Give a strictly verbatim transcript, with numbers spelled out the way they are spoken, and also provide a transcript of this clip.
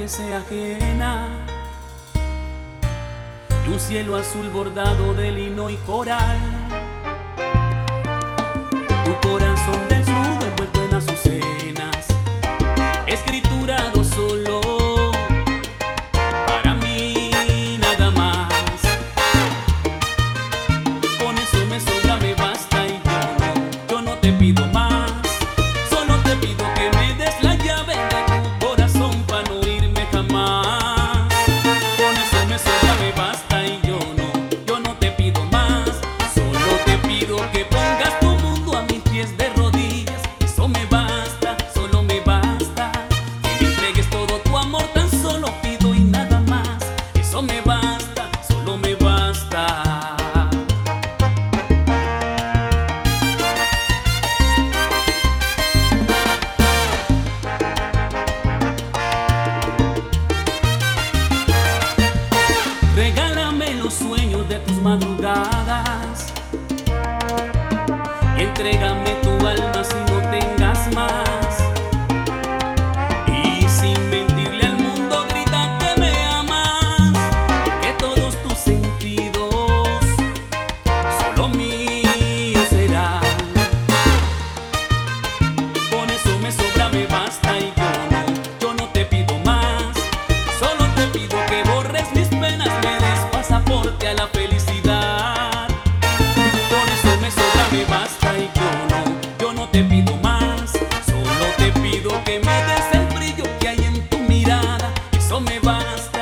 que sea ajena, y un cielo azul bordado de lino y coral. Tu corazón desnudo envuelto en azucenas, escriturado solo para mí, nada más. Con eso me sobra, me basta, y yo no, yo no te pido más. Solo te pido que me des la llave de tu corazón para no irme jamás. Con eso me sobra, me basta, y yo no, yo no te pido más. Solo te pido que pongas tu mundo a mis pies de rodillas. Eso me basta, solo me basta. Que me entregues todo tu amor, tan solo pido y nada más. Eso me basta, solo me basta. Regálame los sueños de tus madrugadas y entrégame tu alma si no tengas más. Y sin mentirle al mundo, grita que me amas, que todos tus sentidos solo míos serán. Con eso me sobra, me basta, y yo no, yo no te pido más. Solo te pido que borres mis penas, me des pasaporte a la felicidad. Con eso me sobra, me basta, y yo no, yo no te pido más. Solo te pido que me des el brillo que hay en tu mirada. Eso me basta.